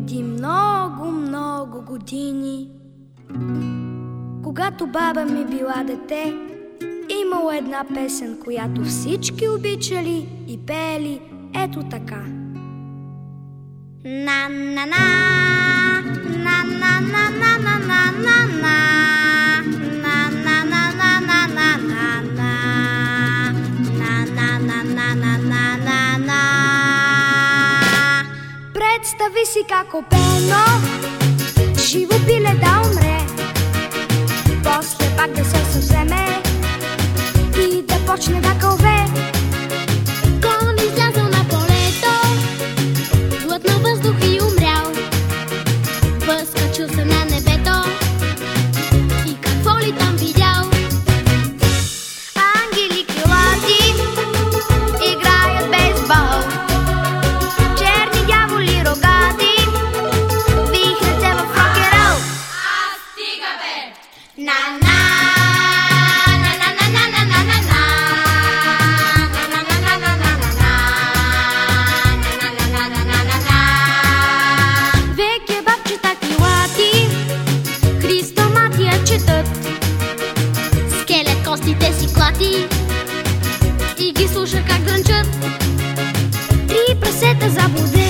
Преди много, много години, когато баба ми била дете, имало една песен, която всички обичали и пеели ето така. На-на-на, на-на-на-на-на-на-на-на, на-на-на-на-на-на-на-на, на-на-на-на-на-на-на. Представи си как опено живо пиле да умре, после пак да се съвземе и да почне да кълве. Кон излязъл на полето, глътнал въздух и умрял. Възкачил се на небето и какво ли там видял? Ангели крилати играят бейсбол, черни дяволи рогати вихрят се в рок-н-рол. Стига бе! На-на. Скелет костите си клати и ги слуша как дрънчат. Три прасета заблудени